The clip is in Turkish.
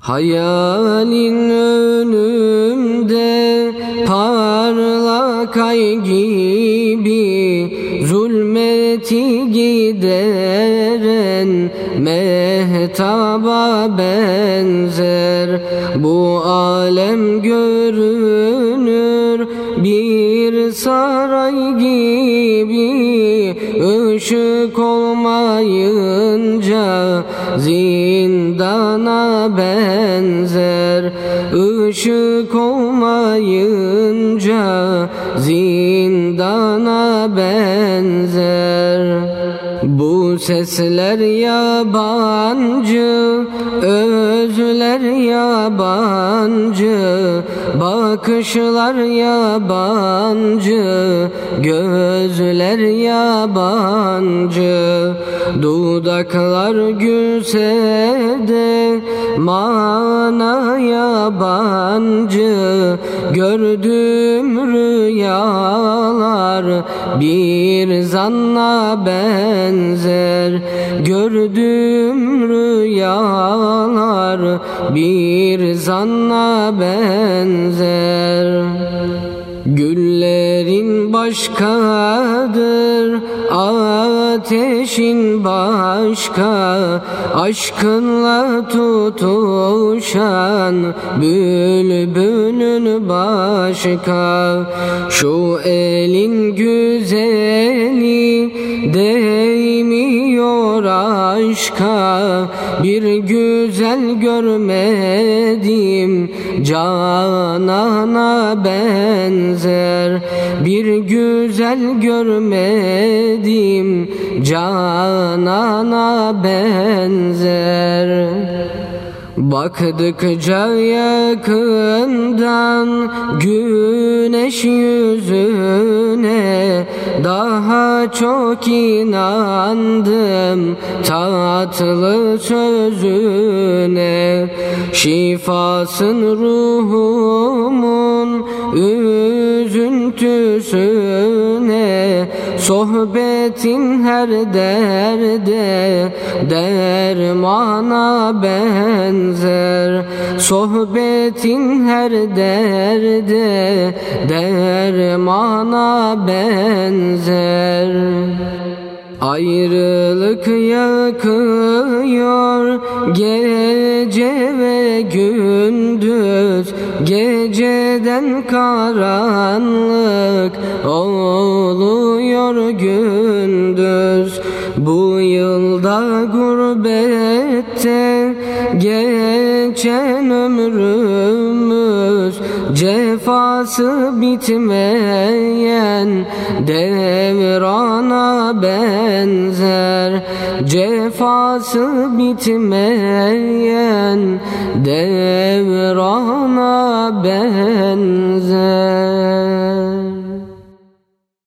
Hayalin önümde parlak ay gibi, zulmeti gideren mehtaba benzer. Bu alem görünür bir saray gibi, ışık olmayınca zindana benzer. Işık olmayınca zindana benzer. Bu sesler yabancı, özler yabancı, bakışlar yabancı, gözler yabancı. Dudaklar gülse de mana yabancı. Gördüğüm rüyalar bir zanna benzer. Gördüğüm rüyalar bir zanna benzer. Güllerin başkadır, ateşin başka, aşkınla tutuşan bülbülün başka. Şu elin güzeli değmiyor aşka, bir güzel görmedim canana benzer. Bir güzel görmedim canana benzer. Baktıkça yakından güneş yüzüne, daha çok inandım tatlı sözüne. Şifasın ruhumun üzüntüsüne, sohbetin her derde dermana benzer. Sohbetin her derde dermana benzer. Ayrılık yakıyor gece ve gündüz, geceden karanlık oluyor gündüz. Bu yılda gurbette geçen ömrümüz, cefası bitmeyen devrana benzer. Cefası bitmeyen devrana benzer.